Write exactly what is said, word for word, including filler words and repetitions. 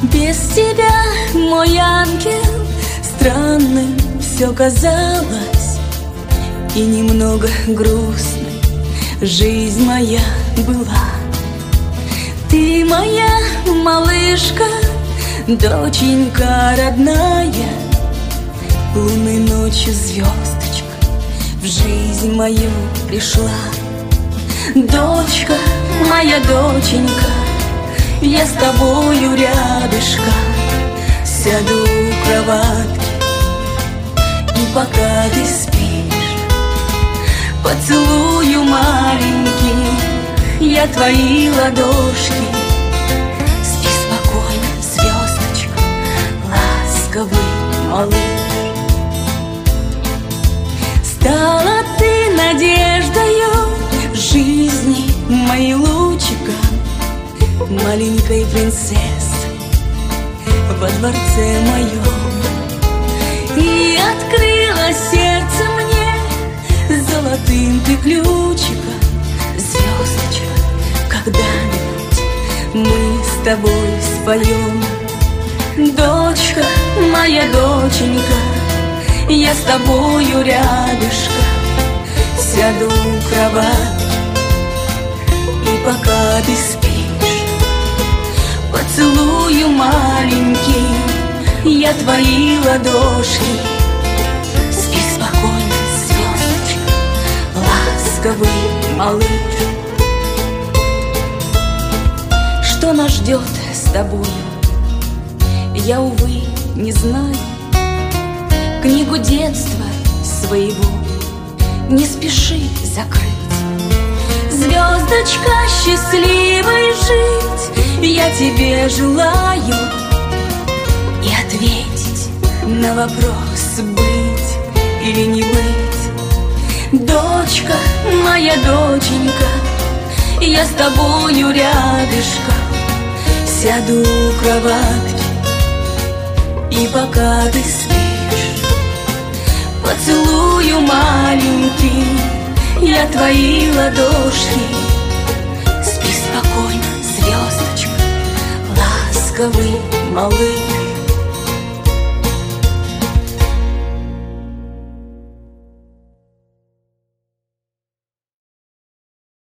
Без тебя, мой ангел, странным все казалось, и немного грустной жизнь моя была. Ты моя малышка, доченька родная, лунной ночью звездочка в жизнь мою пришла. Дочка, моя доченька, я с тобою рядышком сяду у кроватки, и пока ты спишь, поцелую маленький я твои ладошки. Спи спокойно, звездочка, ласковый малыш. Стала ты надеждою жизни моей лучика, маленькой принцессы во дворце моем. И открыла сердце мне золотым ты ключиком. Звездочка, когда-нибудь мы с тобой споем. Дочка, моя доченька, я с тобою рядышком сяду у кроватки, и пока ты спишь, поцелую маленький я твои ладошки. Спи спокойно, звездочка, ласковый малыш. Что нас ждет с тобою, я, увы, не знаю. Книгу детства своего не спеши закрыть. Звездочка, счастливой жить я тебе желаю, и ответить на вопрос, быть или не быть. Дочка, моя доченька, я с тобою рядышком сяду у кроватки, и пока ты спишь, поцелую маленький я твои ладошки. Спи спокойно, звездочка, ласковый малыш.